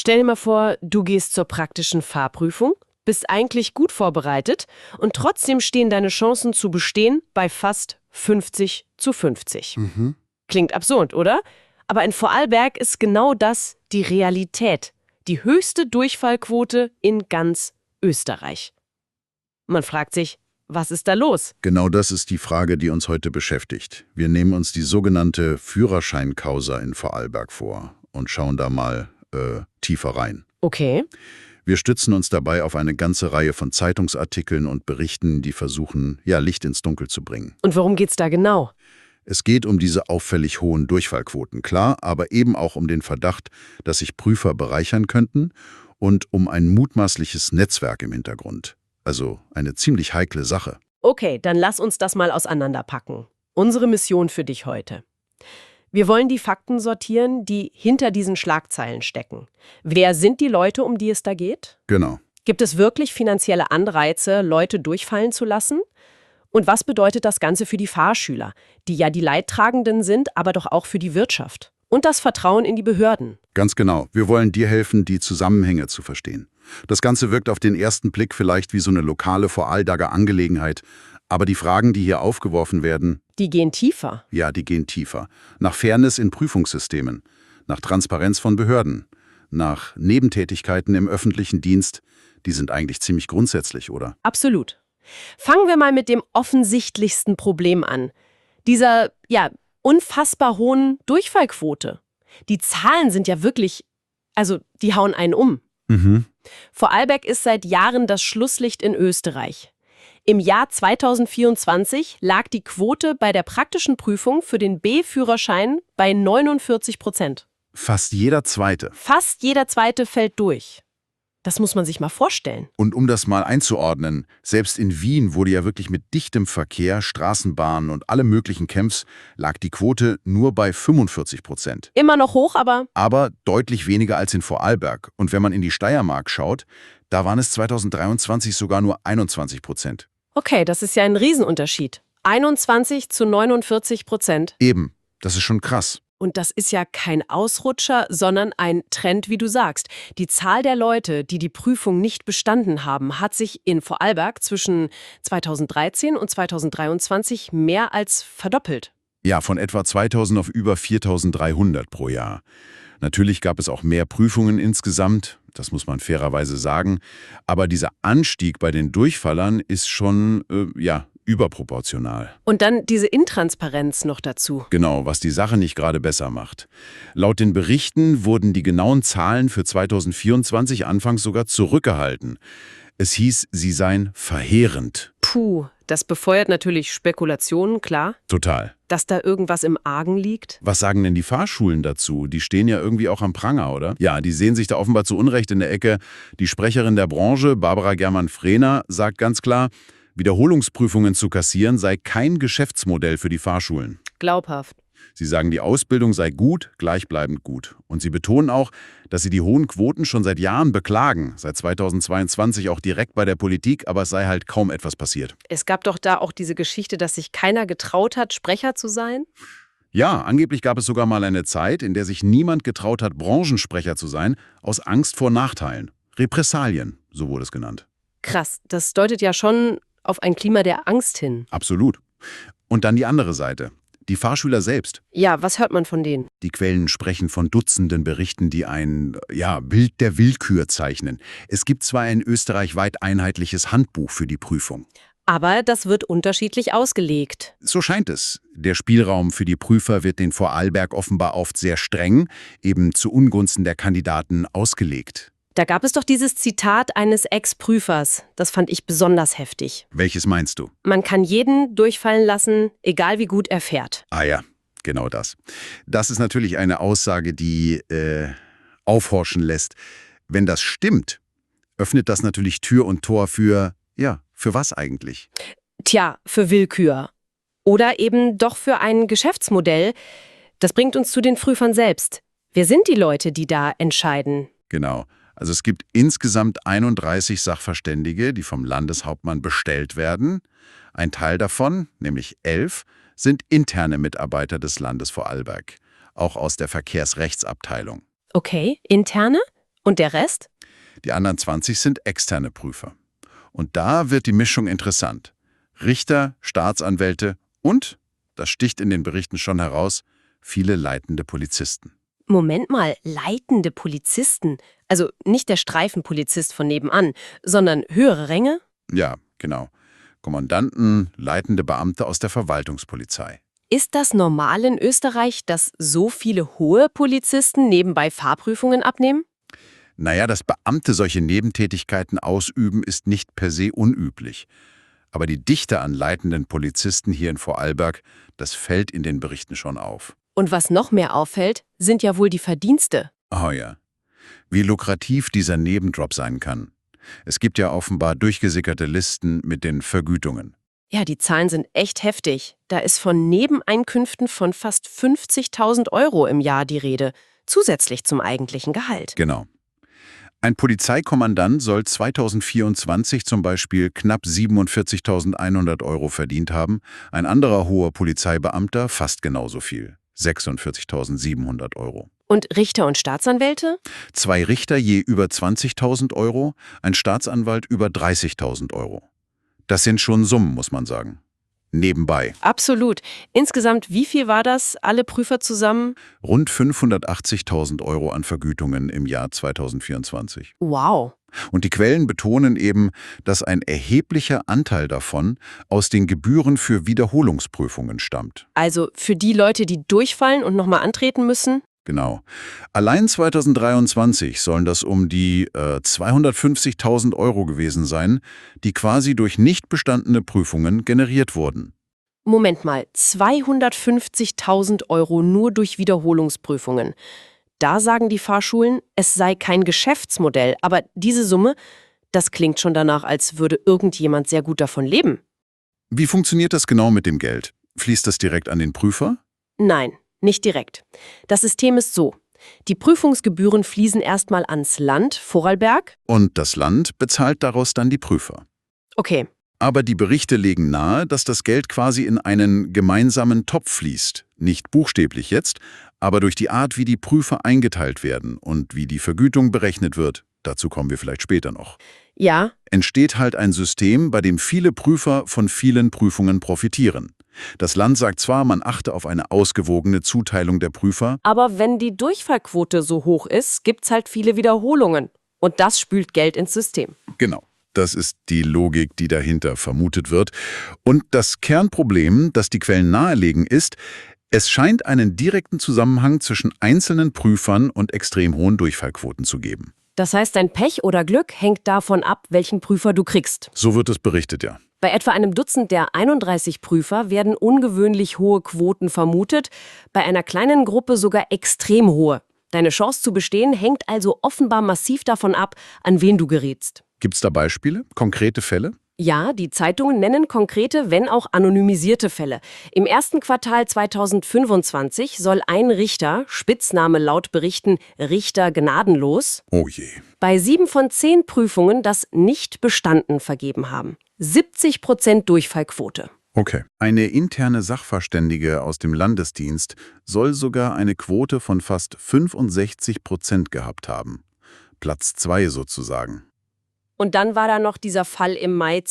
Stell dir mal vor, du gehst zur praktischen Fahrprüfung, bist eigentlich gut vorbereitet und trotzdem stehen deine Chancen zu bestehen bei fast 50:50. Klingt absurd, oder? Aber in Vorarlberg ist genau das die Realität. Die höchste Durchfallquote in ganz Österreich. Man fragt sich, was ist da los? Genau das ist die Frage, die uns heute beschäftigt. Wir nehmen uns die sogenannte Führerscheinkausa in Vorarlberg vor und schauen da mal tiefer rein. Okay. Wir stützen uns dabei auf eine ganze Reihe von Zeitungsartikeln und Berichten, die versuchen, Licht ins Dunkel zu bringen. Und worum geht's da genau? Es geht um diese auffällig hohen Durchfallquoten, klar, aber eben auch um den Verdacht, dass sich Prüfer bereichern könnten und um ein mutmaßliches Netzwerk im Hintergrund. Also eine ziemlich heikle Sache. Okay, dann lass uns das mal auseinanderpacken. Unsere Mission für dich heute. Wir wollen die Fakten sortieren, die hinter diesen Schlagzeilen stecken. Wer sind die Leute, um die es da geht? Genau. Gibt es wirklich finanzielle Anreize, Leute durchfallen zu lassen? Und was bedeutet das Ganze für die Fahrschüler, die ja die Leidtragenden sind, aber doch auch für die Wirtschaft? Und das Vertrauen in die Behörden. Ganz genau. Wir wollen dir helfen, die Zusammenhänge zu verstehen. Das Ganze wirkt auf den ersten Blick vielleicht wie so eine lokale Vorarlberger Angelegenheit. Aber die Fragen, die hier aufgeworfen werden, Die gehen tiefer. ja, die gehen tiefer. Nach Fairness in Prüfungssystemen, nach Transparenz von Behörden, nach Nebentätigkeiten im öffentlichen Dienst, die sind eigentlich ziemlich grundsätzlich, oder? Absolut. Fangen wir mal mit dem offensichtlichsten Problem an. Dieser, unfassbar hohen Durchfallquote. Die Zahlen sind ja wirklich, die hauen einen um. Vorarlberg ist seit Jahren das Schlusslicht in Österreich. Im Jahr 2024 lag die Quote bei der praktischen Prüfung für den B-Führerschein bei 49%. Fast jeder Zweite. Fast jeder Zweite fällt durch. Das muss man sich mal vorstellen. Und um das mal einzuordnen, selbst in Wien wurde ja wirklich mit dichtem Verkehr, Straßenbahnen und allem möglichen Camps, lag die Quote nur bei 45%. Immer noch hoch, aber Aber deutlich weniger als in Vorarlberg. Und wenn man in die Steiermark schaut, da waren es 2023 sogar nur 21%. okay, das ist ja ein Riesenunterschied. 21:49%. Eben, das ist schon krass. Und das ist ja kein Ausrutscher, sondern ein Trend, wie du sagst. Die Zahl der Leute, die die Prüfung nicht bestanden haben, hat sich in Vorarlberg zwischen 2013 und 2023 mehr als verdoppelt. Ja, von etwa 2000 auf über 4300 pro Jahr. Natürlich gab es auch mehr Prüfungen insgesamt, das muss man fairerweise sagen. Aber dieser Anstieg bei den Durchfallern ist schon, überproportional. Und dann diese Intransparenz noch dazu. Genau, was die Sache nicht gerade besser macht. Laut den Berichten wurden die genauen Zahlen für 2024 anfangs sogar zurückgehalten. Es hieß, sie seien verheerend. Puh, das befeuert natürlich Spekulationen, klar. Total. Dass da irgendwas im Argen liegt. Was sagen denn die Fahrschulen dazu? Die stehen ja irgendwie auch am Pranger, oder? Ja, die sehen sich da offenbar zu Unrecht in der Ecke. Die Sprecherin der Branche, Barbara Germann-Frehner, sagt ganz klar, Wiederholungsprüfungen zu kassieren sei kein Geschäftsmodell für die Fahrschulen. Glaubhaft. Sie sagen, die Ausbildung sei gut, gleichbleibend gut. Und sie betonen auch, dass sie die hohen Quoten schon seit Jahren beklagen, seit 2022 auch direkt bei der Politik, aber es sei halt kaum etwas passiert. Es gab doch da auch diese Geschichte, dass sich keiner getraut hat, Sprecher zu sein. Ja, angeblich gab es sogar mal eine Zeit, in der sich niemand getraut hat, Branchensprecher zu sein, aus Angst vor Nachteilen. Repressalien, so wurde es genannt. Krass, das deutet ja schon auf ein Klima der Angst hin. Absolut. Und dann die andere Seite. Die Fahrschüler selbst. Ja, was hört man von denen? Die Quellen sprechen von Dutzenden Berichten, die ein Bild der Willkür zeichnen. Es gibt zwar ein österreichweit einheitliches Handbuch für die Prüfung. Aber das wird unterschiedlich ausgelegt. So scheint es. Der Spielraum für die Prüfer wird in Vorarlberg offenbar oft sehr streng, eben zu Ungunsten der Kandidaten ausgelegt. Da gab es doch dieses Zitat eines Ex-Prüfers. Das fand ich besonders heftig. Welches meinst du? Man kann jeden durchfallen lassen, egal wie gut er fährt. Ah ja, genau das. Das ist natürlich eine Aussage, die aufhorchen lässt. Wenn das stimmt, öffnet das natürlich Tür und Tor für was eigentlich? Tja, für Willkür. Oder eben doch für ein Geschäftsmodell. Das bringt uns zu den Prüfern selbst. Wer sind die Leute, die da entscheiden? Genau. Also es gibt insgesamt 31 Sachverständige, die vom Landeshauptmann bestellt werden. Ein Teil davon, nämlich 11, sind interne Mitarbeiter des Landes Vorarlberg, auch aus der Verkehrsrechtsabteilung. Okay, interne? Und der Rest? Die anderen 20 sind externe Prüfer. Und da wird die Mischung interessant. Richter, Staatsanwälte und, das sticht in den Berichten schon heraus, viele leitende Polizisten. Moment mal, leitende Polizisten? Also nicht der Streifenpolizist von nebenan, sondern höhere Ränge? Ja, genau. Kommandanten, leitende Beamte aus der Verwaltungspolizei. Ist das normal in Österreich, dass so viele hohe Polizisten nebenbei Fahrprüfungen abnehmen? Naja, dass Beamte solche Nebentätigkeiten ausüben, ist nicht per se unüblich. Aber die Dichte an leitenden Polizisten hier in Vorarlberg, das fällt in den Berichten schon auf. Und was noch mehr auffällt, sind ja wohl die Verdienste. Oh ja. Wie lukrativ dieser Nebenjob sein kann. Es gibt ja offenbar durchgesickerte Listen mit den Vergütungen. Ja, die Zahlen sind echt heftig. Da ist von Nebeneinkünften von fast 50.000 € im Jahr die Rede, zusätzlich zum eigentlichen Gehalt. Genau. Ein Polizeikommandant soll 2024 zum Beispiel knapp 47.100 € verdient haben, ein anderer hoher Polizeibeamter fast genauso viel, 46.700 €. Und Richter und Staatsanwälte? 2 Richter je über 20.000 €, ein Staatsanwalt über 30.000 €. Das sind schon Summen, muss man sagen. Nebenbei. Absolut. Insgesamt, wie viel war das, alle Prüfer zusammen? Rund 580.000 € an Vergütungen im Jahr 2024. Wow. Und die Quellen betonen eben, dass ein erheblicher Anteil davon aus den Gebühren für Wiederholungsprüfungen stammt. Also für die Leute, die durchfallen und nochmal antreten müssen? Genau. Allein 2023 sollen das um die 250.000 € gewesen sein, die quasi durch nicht bestandene Prüfungen generiert wurden. Moment mal, 250.000 € nur durch Wiederholungsprüfungen. Da sagen die Fahrschulen, es sei kein Geschäftsmodell, aber diese Summe, das klingt schon danach, als würde irgendjemand sehr gut davon leben. Wie funktioniert das genau mit dem Geld? Fließt das direkt an den Prüfer? Nein, nicht direkt. Das System ist so. Die Prüfungsgebühren fließen erstmal ans Land, Vorarlberg. Und das Land bezahlt daraus dann die Prüfer. Okay, Aber die Berichte legen nahe, dass das Geld quasi in einen gemeinsamen Topf fließt. Nicht buchstäblich jetzt, aber durch die Art, wie die Prüfer eingeteilt werden und wie die Vergütung berechnet wird, dazu kommen wir vielleicht später noch, ja, entsteht halt ein System, bei dem viele Prüfer von vielen Prüfungen profitieren. Das Land sagt zwar, man achte auf eine ausgewogene Zuteilung der Prüfer, aber wenn die Durchfallquote so hoch ist, gibt's halt viele Wiederholungen. Und das spült Geld ins System. genau. Das ist die Logik, die dahinter vermutet wird. Und das Kernproblem, das die Quellen nahelegen, ist, es scheint einen direkten Zusammenhang zwischen einzelnen Prüfern und extrem hohen Durchfallquoten zu geben. Das heißt, dein Pech oder Glück hängt davon ab, welchen Prüfer du kriegst. So wird es berichtet, ja. Bei etwa einem Dutzend der 31 Prüfer werden ungewöhnlich hohe Quoten vermutet, bei einer kleinen Gruppe sogar extrem hohe. Deine Chance zu bestehen hängt also offenbar massiv davon ab, an wen du gerätst. Gibt es da Beispiele, konkrete Fälle? Ja, die Zeitungen nennen konkrete, wenn auch anonymisierte Fälle. Im ersten Quartal 2025 soll ein Richter, Spitzname laut Berichten Richter gnadenlos, Oh je. bei 7 von 10 Prüfungen das nicht bestanden vergeben haben. 70% Durchfallquote. Okay. Eine interne Sachverständige aus dem Landesdienst soll sogar eine Quote von fast 65% gehabt haben. Platz 2 sozusagen. Und dann war da noch dieser Fall im Mai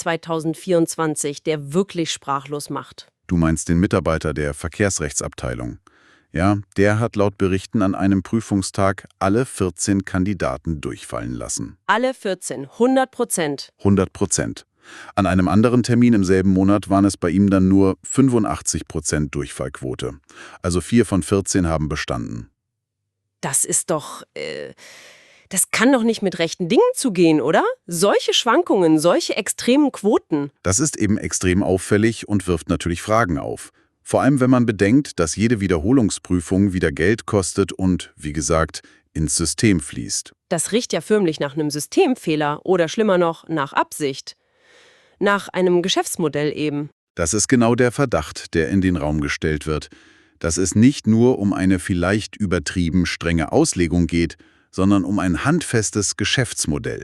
2024, der wirklich sprachlos macht. Du meinst den Mitarbeiter der Verkehrsrechtsabteilung. Ja, der hat laut Berichten an einem Prüfungstag alle 14 Kandidaten durchfallen lassen. Alle 14, 100%. 100%. An einem anderen Termin im selben Monat waren es bei ihm dann nur 85% Durchfallquote. Also 4 von 14 haben bestanden. Das ist doch, das kann doch nicht mit rechten Dingen zugehen, oder? Solche Schwankungen, solche extremen Quoten. Das ist eben extrem auffällig und wirft natürlich Fragen auf. Vor allem, wenn man bedenkt, dass jede Wiederholungsprüfung wieder Geld kostet und, wie gesagt, ins System fließt. Das riecht ja förmlich nach einem Systemfehler oder schlimmer noch, nach Absicht. Nach einem Geschäftsmodell eben. Das ist genau der Verdacht, der in den Raum gestellt wird. Dass es nicht nur um eine vielleicht übertrieben strenge Auslegung geht, sondern um ein handfestes Geschäftsmodell.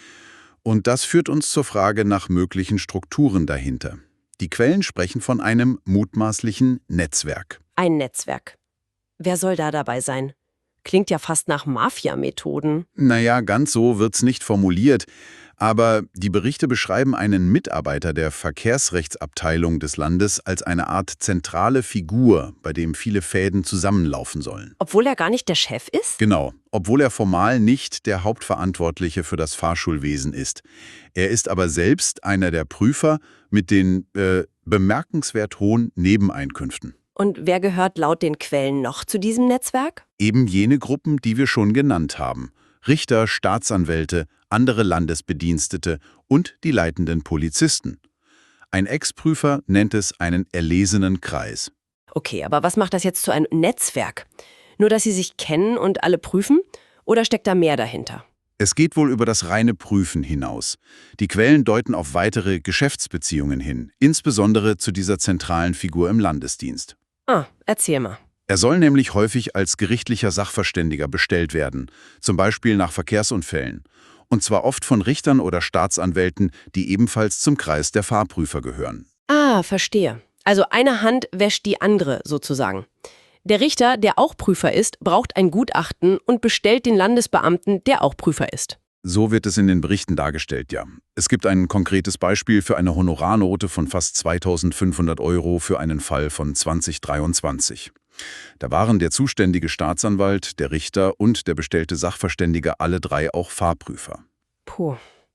Und das führt uns zur Frage nach möglichen Strukturen dahinter. Die Quellen sprechen von einem mutmaßlichen Netzwerk. Ein Netzwerk. Wer soll da dabei sein? Klingt ja fast nach Mafia-Methoden. Naja, ganz so wird's nicht formuliert. Aber die Berichte beschreiben einen Mitarbeiter der Verkehrsrechtsabteilung des Landes als eine Art zentrale Figur, bei dem viele Fäden zusammenlaufen sollen. Obwohl er gar nicht der Chef ist? Genau, obwohl er formal nicht der Hauptverantwortliche für das Fahrschulwesen ist. Er ist aber selbst einer der Prüfer mit den bemerkenswert hohen Nebeneinkünften. Und wer gehört laut den Quellen noch zu diesem Netzwerk? Eben jene Gruppen, die wir schon genannt haben. Richter, Staatsanwälte, andere Landesbedienstete und die leitenden Polizisten. Ein Ex-Prüfer nennt es einen erlesenen Kreis. Okay, aber was macht das jetzt zu einem Netzwerk? Nur, dass sie sich kennen und alle prüfen? Oder steckt da mehr dahinter? Es geht wohl über das reine Prüfen hinaus. Die Quellen deuten auf weitere Geschäftsbeziehungen hin, insbesondere zu dieser zentralen Figur im Landesdienst. Ah, erzähl mal. Er soll nämlich häufig als gerichtlicher Sachverständiger bestellt werden, zum Beispiel nach Verkehrsunfällen. Und zwar oft von Richtern oder Staatsanwälten, die ebenfalls zum Kreis der Fahrprüfer gehören. Ah, verstehe. Also eine Hand wäscht die andere sozusagen. Der Richter, der auch Prüfer ist, braucht ein Gutachten und bestellt den Landesbeamten, der auch Prüfer ist. So wird es in den Berichten dargestellt, ja. Es gibt ein konkretes Beispiel für eine Honorarnote von fast 2.500 € für einen Fall von 2023. Da waren der zuständige Staatsanwalt, der Richter und der bestellte Sachverständige alle drei auch Fahrprüfer. Puh,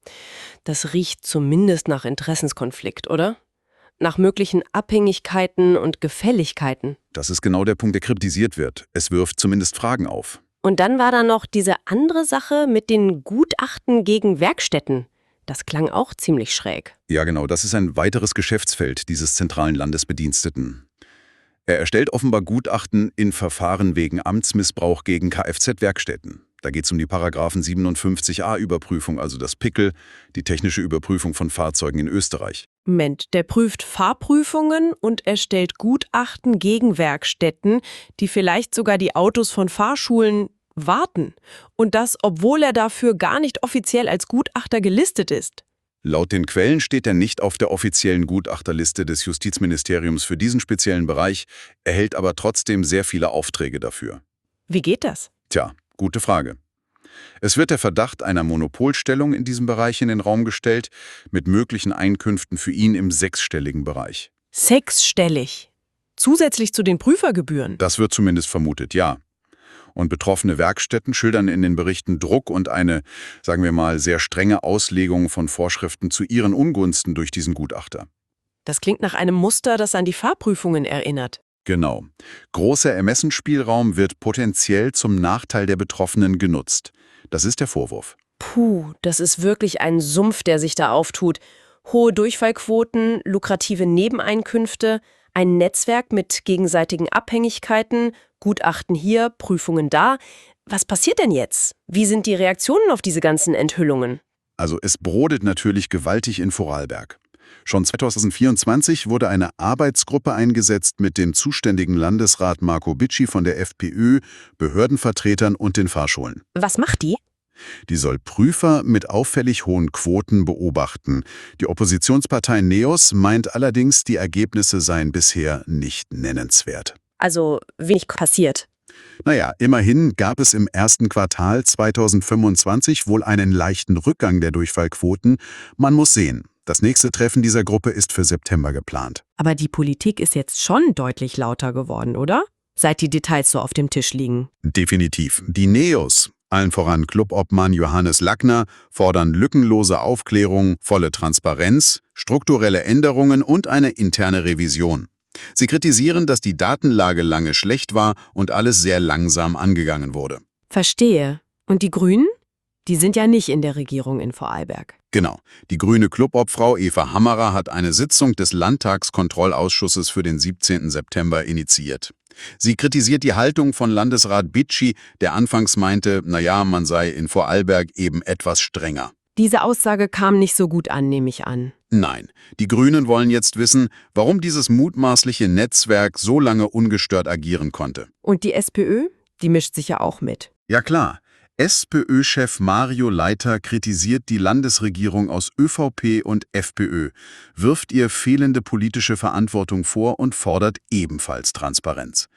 das riecht zumindest nach Interessenskonflikt, oder? Nach möglichen Abhängigkeiten und Gefälligkeiten. Das ist genau der Punkt, der kritisiert wird. Es wirft zumindest Fragen auf. Und dann war da noch diese andere Sache mit den Gutachten gegen Werkstätten. Das klang auch ziemlich schräg. Ja, genau, das ist ein weiteres Geschäftsfeld dieses zentralen Landesbediensteten. Er erstellt offenbar Gutachten in Verfahren wegen Amtsmissbrauch gegen Kfz-Werkstätten. Da geht es um die Paragraphen 57a-Überprüfung, also das Pickel, die technische Überprüfung von Fahrzeugen in Österreich. Moment, der prüft Fahrprüfungen und erstellt Gutachten gegen Werkstätten, die vielleicht sogar die Autos von Fahrschulen warten. Und das, obwohl er dafür gar nicht offiziell als Gutachter gelistet ist. Laut den Quellen steht er nicht auf der offiziellen Gutachterliste des Justizministeriums für diesen speziellen Bereich, erhält aber trotzdem sehr viele Aufträge dafür. Wie geht das? Tja, gute Frage. Es wird der Verdacht einer Monopolstellung in diesem Bereich in den Raum gestellt, mit möglichen Einkünften für ihn im sechsstelligen Bereich. Sechsstellig. Zusätzlich zu den Prüfergebühren. Das wird zumindest vermutet, ja. Und betroffene Werkstätten schildern in den Berichten Druck und eine, sagen wir mal, sehr strenge Auslegung von Vorschriften zu ihren Ungunsten durch diesen Gutachter. Das klingt nach einem Muster, das an die Fahrprüfungen erinnert. Genau. Großer Ermessensspielraum wird potenziell zum Nachteil der Betroffenen genutzt. Das ist der Vorwurf. Puh, das ist wirklich ein Sumpf, der sich da auftut. Hohe Durchfallquoten, lukrative Nebeneinkünfte, ein Netzwerk mit gegenseitigen Abhängigkeiten, Gutachten hier, Prüfungen da. Was passiert denn jetzt? Wie sind die Reaktionen auf diese ganzen Enthüllungen? Also es brodelt natürlich gewaltig in Vorarlberg. Schon 2024 wurde eine Arbeitsgruppe eingesetzt mit dem zuständigen Landesrat Marco Bitschi von der FPÖ, Behördenvertretern und den Fahrschulen. Was macht die? Die soll Prüfer mit auffällig hohen Quoten beobachten. Die Oppositionspartei NEOS meint allerdings, die Ergebnisse seien bisher nicht nennenswert. Also wenig passiert. Naja, immerhin gab es im ersten Quartal 2025 wohl einen leichten Rückgang der Durchfallquoten. Man muss sehen. Das nächste Treffen dieser Gruppe ist für September geplant. Aber die Politik ist jetzt schon deutlich lauter geworden, oder? Seit die Details so auf dem Tisch liegen. Definitiv. Die NEOS, allen voran Clubobmann Johannes Lackner, fordern lückenlose Aufklärung, volle Transparenz, strukturelle Änderungen und eine interne Revision. Sie kritisieren, dass die Datenlage lange schlecht war und alles sehr langsam angegangen wurde. Verstehe. Und die Grünen? Die sind ja nicht in der Regierung in Vorarlberg. Genau. Die grüne Clubobfrau Eva Hammerer hat eine Sitzung des Landtagskontrollausschusses für den 17. September initiiert. Sie kritisiert die Haltung von Landesrat Bitschi, der anfangs meinte, naja, man sei in Vorarlberg eben etwas strenger. Diese Aussage kam nicht so gut an, nehme ich an. Nein, die Grünen wollen jetzt wissen, warum dieses mutmaßliche Netzwerk so lange ungestört agieren konnte. Und die SPÖ? Die mischt sich ja auch mit. Ja klar. SPÖ-Chef Mario Leiter kritisiert die Landesregierung aus ÖVP und FPÖ, wirft ihr fehlende politische Verantwortung vor und fordert ebenfalls Transparenz.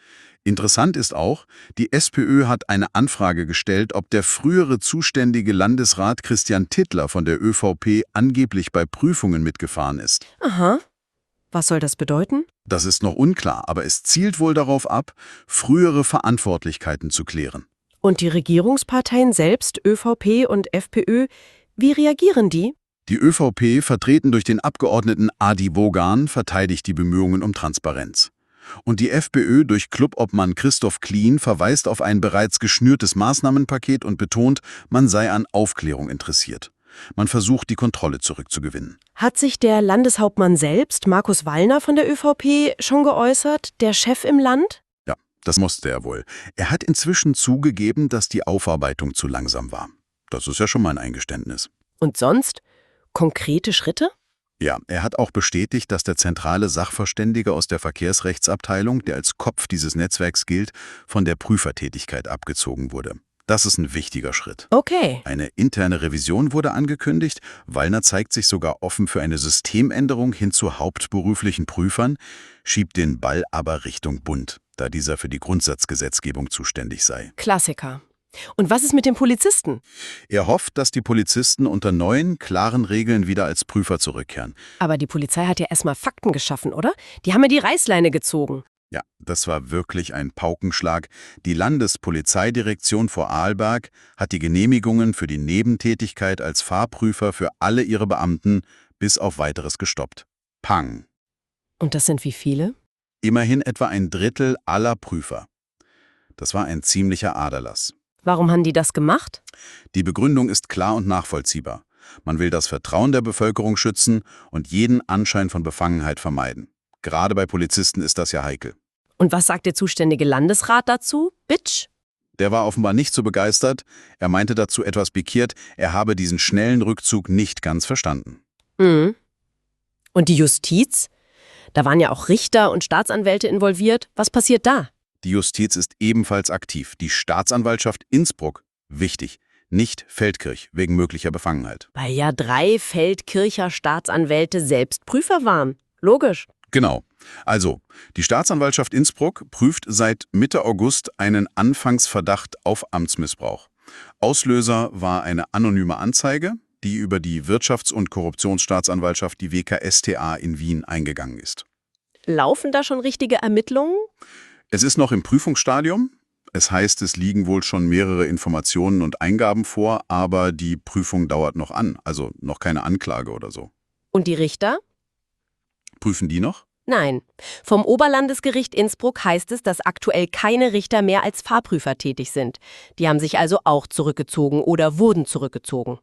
Interessant ist auch, die SPÖ hat eine Anfrage gestellt, ob der frühere zuständige Landesrat Christian Tittler von der ÖVP angeblich bei Prüfungen mitgefahren ist. Aha. Was soll das bedeuten? Das ist noch unklar, aber es zielt wohl darauf ab, frühere Verantwortlichkeiten zu klären. Und die Regierungsparteien selbst, ÖVP und FPÖ, wie reagieren die? Die ÖVP, vertreten durch den Abgeordneten Adi Bogan, verteidigt die Bemühungen um Transparenz. Und die FPÖ durch Clubobmann Christoph Klien verweist auf ein bereits geschnürtes Maßnahmenpaket und betont, man sei an Aufklärung interessiert. Man versucht, die Kontrolle zurückzugewinnen. Hat sich der Landeshauptmann selbst, Markus Wallner von der ÖVP, schon geäußert, der Chef im Land? Ja, das musste er wohl. Er hat inzwischen zugegeben, dass die Aufarbeitung zu langsam war. Das ist ja schon mal ein Eingeständnis. Und sonst? Konkrete Schritte? Ja, er hat auch bestätigt, dass der zentrale Sachverständige aus der Verkehrsrechtsabteilung, der als Kopf dieses Netzwerks gilt, von der Prüfertätigkeit abgezogen wurde. Das ist ein wichtiger Schritt. Okay. Eine interne Revision wurde angekündigt. Wallner zeigt sich sogar offen für eine Systemänderung hin zu hauptberuflichen Prüfern, schiebt den Ball aber Richtung Bund, da dieser für die Grundsatzgesetzgebung zuständig sei. Klassiker. Und was ist mit den Polizisten? Er hofft, dass die Polizisten unter neuen, klaren Regeln wieder als Prüfer zurückkehren. Aber die Polizei hat ja erstmal Fakten geschaffen, oder? Die haben ja die Reißleine gezogen. Ja, das war wirklich ein Paukenschlag. Die Landespolizeidirektion Vorarlberg hat die Genehmigungen für die Nebentätigkeit als Fahrprüfer für alle ihre Beamten bis auf Weiteres gestoppt. Pang. Und das sind wie viele? Immerhin etwa ein Drittel aller Prüfer. Das war ein ziemlicher Aderlass. Warum haben die das gemacht? Die Begründung ist klar und nachvollziehbar. Man will das Vertrauen der Bevölkerung schützen und jeden Anschein von Befangenheit vermeiden. Gerade bei Polizisten ist das ja heikel. Und was sagt der zuständige Landesrat dazu? Bitch? Der war offenbar nicht so begeistert. Er meinte dazu etwas pikiert, er habe diesen schnellen Rückzug nicht ganz verstanden. Mhm. Und die Justiz? Da waren ja auch Richter und Staatsanwälte involviert. Was passiert da? Die Justiz ist ebenfalls aktiv. Die Staatsanwaltschaft Innsbruck, wichtig, nicht Feldkirch, wegen möglicher Befangenheit. Weil ja 3 Feldkircher Staatsanwälte selbst Prüfer waren. Logisch. Genau. Also, die Staatsanwaltschaft Innsbruck prüft seit Mitte August einen Anfangsverdacht auf Amtsmissbrauch. Auslöser war eine anonyme Anzeige, die über die Wirtschafts- und Korruptionsstaatsanwaltschaft, die WKStA in Wien, eingegangen ist. Laufen da schon richtige Ermittlungen? Es ist noch im Prüfungsstadium. Es heißt, es liegen wohl schon mehrere Informationen und Eingaben vor, aber die Prüfung dauert noch an, also noch keine Anklage oder so. Und die Richter? Prüfen die noch? Nein. Vom Oberlandesgericht Innsbruck heißt es, dass aktuell keine Richter mehr als Fahrprüfer tätig sind. Die haben sich also auch zurückgezogen oder wurden zurückgezogen.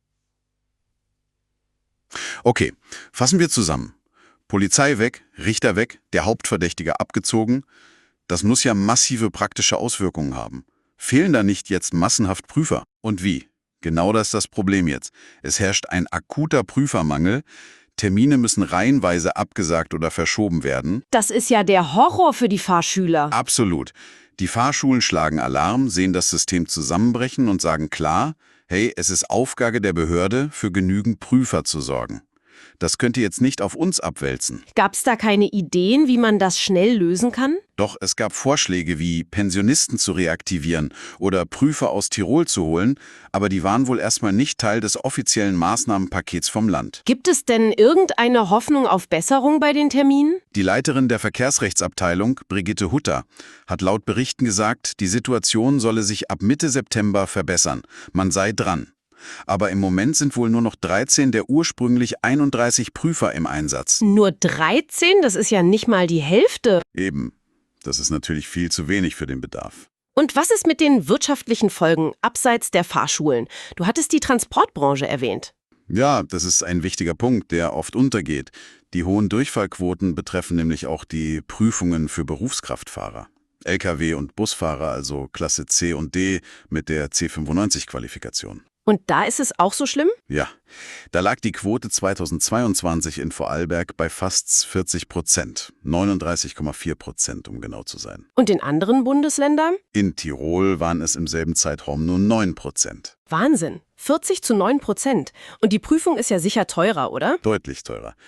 Okay, fassen wir zusammen. Polizei weg, Richter weg, der Hauptverdächtige abgezogen. Das muss ja massive praktische Auswirkungen haben. Fehlen da nicht jetzt massenhaft Prüfer? Und wie? Genau das ist das Problem jetzt. Es herrscht ein akuter Prüfermangel. Termine müssen reihenweise abgesagt oder verschoben werden. Das ist ja der Horror für die Fahrschüler. Absolut. Die Fahrschulen schlagen Alarm, sehen das System zusammenbrechen und sagen klar, hey, es ist Aufgabe der Behörde, für genügend Prüfer zu sorgen. Das könnt ihr jetzt nicht auf uns abwälzen. Gab's da keine Ideen, wie man das schnell lösen kann? Doch es gab Vorschläge wie Pensionisten zu reaktivieren oder Prüfer aus Tirol zu holen, aber die waren wohl erstmal nicht Teil des offiziellen Maßnahmenpakets vom Land. Gibt es denn irgendeine Hoffnung auf Besserung bei den Terminen? Die Leiterin der Verkehrsrechtsabteilung, Brigitte Hutter, hat laut Berichten gesagt, die Situation solle sich ab Mitte September verbessern. Man sei dran. Aber im Moment sind wohl nur noch 13 der ursprünglich 31 Prüfer im Einsatz. Nur 13? Das ist ja nicht mal die Hälfte. Eben. Das ist natürlich viel zu wenig für den Bedarf. Und was ist mit den wirtschaftlichen Folgen abseits der Fahrschulen? Du hattest die Transportbranche erwähnt. Ja, das ist ein wichtiger Punkt, der oft untergeht. Die hohen Durchfallquoten betreffen nämlich auch die Prüfungen für Berufskraftfahrer. Lkw- und Busfahrer, also Klasse C und D mit der C95-Qualifikation. Und da ist es auch so schlimm? Ja, da lag die Quote 2022 in Vorarlberg bei fast 40%, 39,4%, um genau zu sein. Und in anderen Bundesländern? In Tirol waren es im selben Zeitraum nur 9%. Wahnsinn, 40 zu 9%. Und die Prüfung ist ja sicher teurer, oder? Deutlich teurer.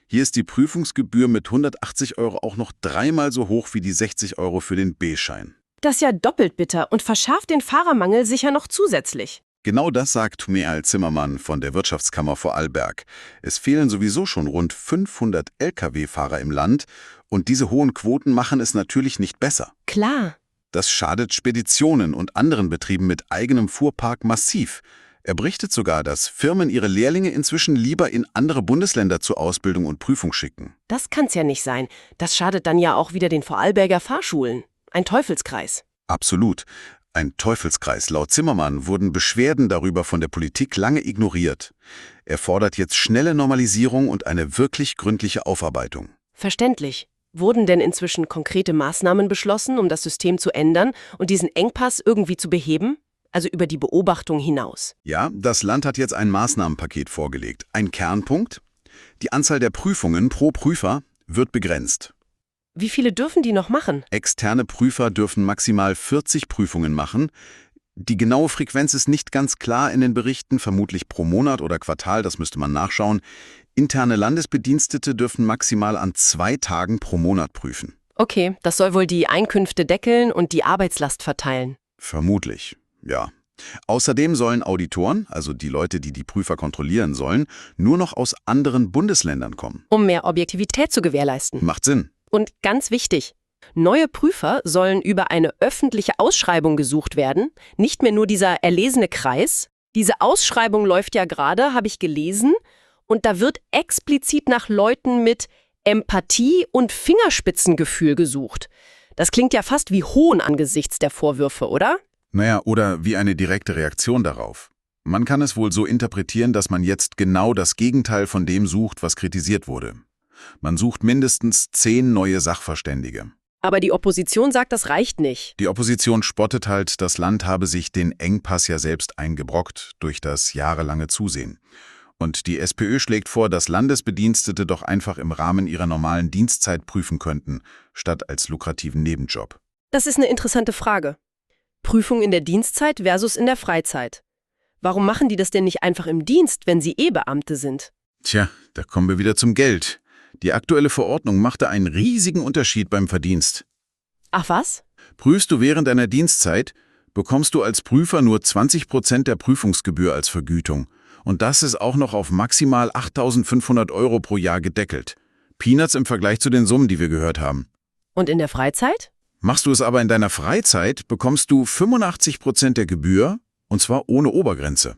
Hier ist die Prüfungsgebühr mit 180 € auch noch dreimal so hoch wie die 60 € für den B-Schein. Das ist ja doppelt bitter und verschärft den Fahrermangel sicher noch zusätzlich. Genau das sagt Meal Zimmermann von der Wirtschaftskammer Vorarlberg. Es fehlen sowieso schon rund 500 Lkw-Fahrer im Land und diese hohen Quoten machen es natürlich nicht besser. Klar. Das schadet Speditionen und anderen Betrieben mit eigenem Fuhrpark massiv. Er berichtet sogar, dass Firmen ihre Lehrlinge inzwischen lieber in andere Bundesländer zur Ausbildung und Prüfung schicken. Das kann's ja nicht sein. Das schadet dann ja auch wieder den Vorarlberger Fahrschulen. Ein Teufelskreis. Absolut. Ein Teufelskreis. Laut Zimmermann wurden Beschwerden darüber von der Politik lange ignoriert. Er fordert jetzt schnelle Normalisierung und eine wirklich gründliche Aufarbeitung. Verständlich. Wurden denn inzwischen konkrete Maßnahmen beschlossen, um das System zu ändern und diesen Engpass irgendwie zu beheben? Also über die Beobachtung hinaus. Ja, das Land hat jetzt ein Maßnahmenpaket vorgelegt. Ein Kernpunkt: die Anzahl der Prüfungen pro Prüfer wird begrenzt. Wie viele dürfen die noch machen? Externe Prüfer dürfen maximal 40 Prüfungen machen. Die genaue Frequenz ist nicht ganz klar in den Berichten, vermutlich pro Monat oder Quartal, das müsste man nachschauen. Interne Landesbedienstete dürfen maximal an 2 Tagen pro Monat prüfen. Okay, das soll wohl die Einkünfte deckeln und die Arbeitslast verteilen. Vermutlich, ja. Außerdem sollen Auditoren, also die Leute, die die Prüfer kontrollieren sollen, nur noch aus anderen Bundesländern kommen. Um mehr Objektivität zu gewährleisten. Macht Sinn. Und ganz wichtig, neue Prüfer sollen über eine öffentliche Ausschreibung gesucht werden, nicht mehr nur dieser erlesene Kreis. Diese Ausschreibung läuft ja gerade, habe ich gelesen, und da wird explizit nach Leuten mit Empathie und Fingerspitzengefühl gesucht. Das klingt ja fast wie Hohn angesichts der Vorwürfe, oder? Naja, oder wie eine direkte Reaktion darauf. Man kann es wohl so interpretieren, dass man jetzt genau das Gegenteil von dem sucht, was kritisiert wurde. Man sucht mindestens 10 neue Sachverständige. Aber die Opposition sagt, das reicht nicht. Die Opposition spottet halt, das Land habe sich den Engpass ja selbst eingebrockt durch das jahrelange Zusehen. Und die SPÖ schlägt vor, dass Landesbedienstete doch einfach im Rahmen ihrer normalen Dienstzeit prüfen könnten, statt als lukrativen Nebenjob. Das ist eine interessante Frage. Prüfung in der Dienstzeit versus in der Freizeit. Warum machen die das denn nicht einfach im Dienst, wenn sie Beamte sind? Tja, da kommen wir wieder zum Geld. Die aktuelle Verordnung machte einen riesigen Unterschied beim Verdienst. Ach was? Prüfst du während deiner Dienstzeit, bekommst du als Prüfer nur 20% der Prüfungsgebühr als Vergütung. Und das ist auch noch auf maximal 8.500 € pro Jahr gedeckelt. Peanuts im Vergleich zu den Summen, die wir gehört haben. Und in der Freizeit? Machst du es aber in deiner Freizeit, bekommst du 85% der Gebühr, und zwar ohne Obergrenze.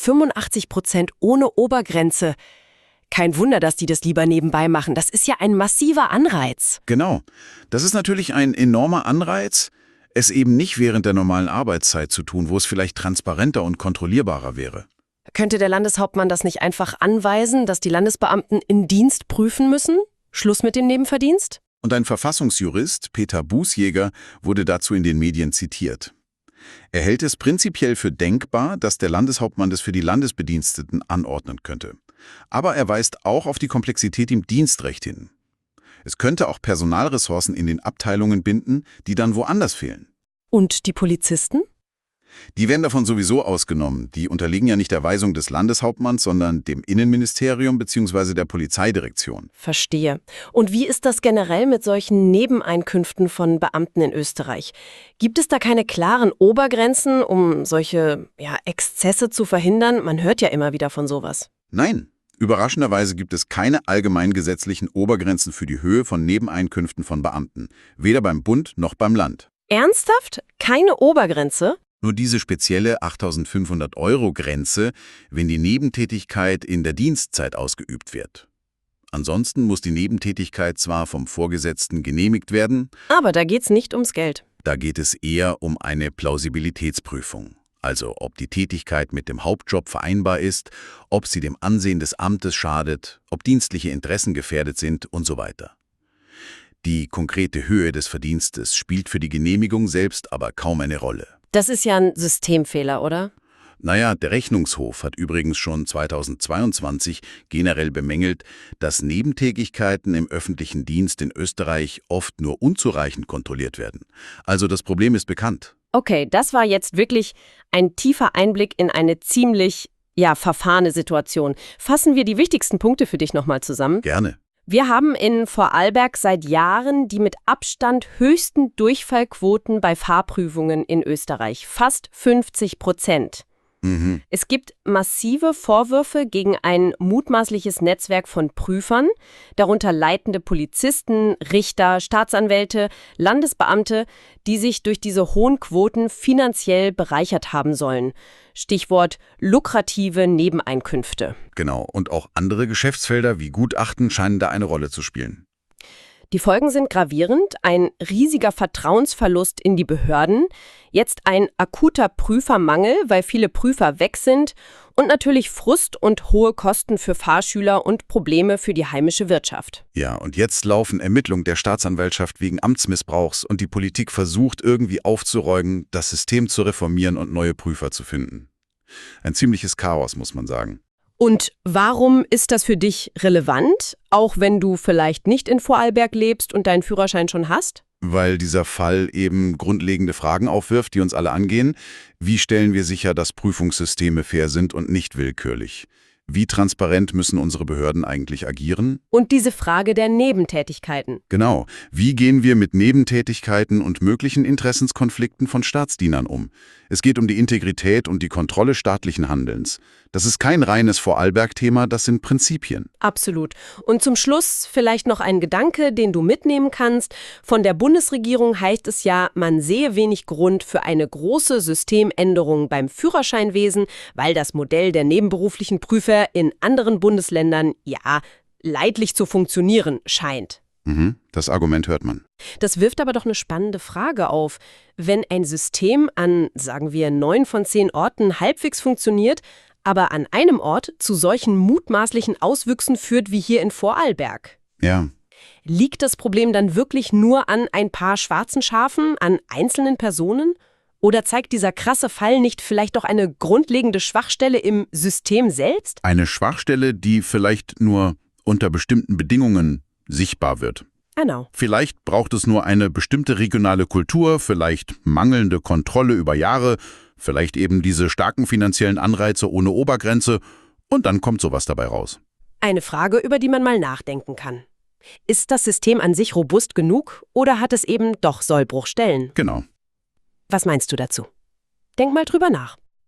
85% ohne Obergrenze. Kein Wunder, dass die das lieber nebenbei machen. Das ist ja ein massiver Anreiz. Genau. Das ist natürlich ein enormer Anreiz, es eben nicht während der normalen Arbeitszeit zu tun, wo es vielleicht transparenter und kontrollierbarer wäre. Könnte der Landeshauptmann das nicht einfach anweisen, dass die Landesbeamten in Dienst prüfen müssen? Schluss mit dem Nebenverdienst? Und ein Verfassungsjurist, Peter Bußjäger, wurde dazu in den Medien zitiert. Er hält es prinzipiell für denkbar, dass der Landeshauptmann das für die Landesbediensteten anordnen könnte. Aber er weist auch auf die Komplexität im Dienstrecht hin. Es könnte auch Personalressourcen in den Abteilungen binden, die dann woanders fehlen. Und die Polizisten? Die werden davon sowieso ausgenommen. Die unterliegen ja nicht der Weisung des Landeshauptmanns, sondern dem Innenministerium bzw. der Polizeidirektion. Verstehe. Und wie ist das generell mit solchen Nebeneinkünften von Beamten in Österreich? Gibt es da keine klaren Obergrenzen, um solche Exzesse zu verhindern? Man hört ja immer wieder von sowas. Nein. Überraschenderweise gibt es keine allgemeingesetzlichen Obergrenzen für die Höhe von Nebeneinkünften von Beamten. Weder beim Bund noch beim Land. Ernsthaft? Keine Obergrenze? Nur diese spezielle 8.500 € Grenze, wenn die Nebentätigkeit in der Dienstzeit ausgeübt wird. Ansonsten muss die Nebentätigkeit zwar vom Vorgesetzten genehmigt werden, aber da geht's nicht ums Geld. Da geht es eher um eine Plausibilitätsprüfung. Also ob die Tätigkeit mit dem Hauptjob vereinbar ist, ob sie dem Ansehen des Amtes schadet, ob dienstliche Interessen gefährdet sind und so weiter. Die konkrete Höhe des Verdienstes spielt für die Genehmigung selbst aber kaum eine Rolle. Das ist ja ein Systemfehler, oder? Naja, der Rechnungshof hat übrigens schon 2022 generell bemängelt, dass Nebentätigkeiten im öffentlichen Dienst in Österreich oft nur unzureichend kontrolliert werden. Also das Problem ist bekannt. Okay, das war jetzt wirklich ein tiefer Einblick in eine ziemlich, verfahrene Situation. Fassen wir die wichtigsten Punkte für dich nochmal zusammen. Gerne. Wir haben in Vorarlberg seit Jahren die mit Abstand höchsten Durchfallquoten bei Fahrprüfungen in Österreich, fast 50%. Es gibt massive Vorwürfe gegen ein mutmaßliches Netzwerk von Prüfern, darunter leitende Polizisten, Richter, Staatsanwälte, Landesbeamte, die sich durch diese hohen Quoten finanziell bereichert haben sollen. Stichwort lukrative Nebeneinkünfte. Genau, und auch andere Geschäftsfelder wie Gutachten scheinen da eine Rolle zu spielen. Die Folgen sind gravierend, ein riesiger Vertrauensverlust in die Behörden, jetzt ein akuter Prüfermangel, weil viele Prüfer weg sind und natürlich Frust und hohe Kosten für Fahrschüler und Probleme für die heimische Wirtschaft. Ja, und jetzt laufen Ermittlungen der Staatsanwaltschaft wegen Amtsmissbrauchs und die Politik versucht irgendwie aufzuräumen, das System zu reformieren und neue Prüfer zu finden. Ein ziemliches Chaos, muss man sagen. Und warum ist das für dich relevant, auch wenn du vielleicht nicht in Vorarlberg lebst und deinen Führerschein schon hast? Weil dieser Fall eben grundlegende Fragen aufwirft, die uns alle angehen. Wie stellen wir sicher, dass Prüfungssysteme fair sind und nicht willkürlich? Wie transparent müssen unsere Behörden eigentlich agieren? Und diese Frage der Nebentätigkeiten. Genau. Wie gehen wir mit Nebentätigkeiten und möglichen Interessenskonflikten von Staatsdienern um? Es geht um die Integrität und die Kontrolle staatlichen Handelns. Das ist kein reines Vorarlberg-Thema, das sind Prinzipien. Absolut. Und zum Schluss vielleicht noch ein Gedanke, den du mitnehmen kannst. Von der Bundesregierung heißt es ja, man sehe wenig Grund für eine große Systemänderung beim Führerscheinwesen, weil das Modell der nebenberuflichen Prüfer in anderen Bundesländern, ja, leidlich zu funktionieren scheint. Das Argument hört man. Das wirft aber doch eine spannende Frage auf. Wenn ein System an, sagen wir, 9 von 10 Orten halbwegs funktioniert, aber an einem Ort zu solchen mutmaßlichen Auswüchsen führt wie hier in Vorarlberg. Ja. Liegt das Problem dann wirklich nur an ein paar schwarzen Schafen, an einzelnen Personen? Oder zeigt dieser krasse Fall nicht vielleicht doch eine grundlegende Schwachstelle im System selbst? Eine Schwachstelle, die vielleicht nur unter bestimmten Bedingungen sichtbar wird. Genau. Vielleicht braucht es nur eine bestimmte regionale Kultur, vielleicht mangelnde Kontrolle über Jahre, vielleicht eben diese starken finanziellen Anreize ohne Obergrenze und dann kommt sowas dabei raus. Eine Frage, über die man mal nachdenken kann. Ist das System an sich robust genug oder hat es eben doch Sollbruchstellen? Genau. Was meinst du dazu? Denk mal drüber nach.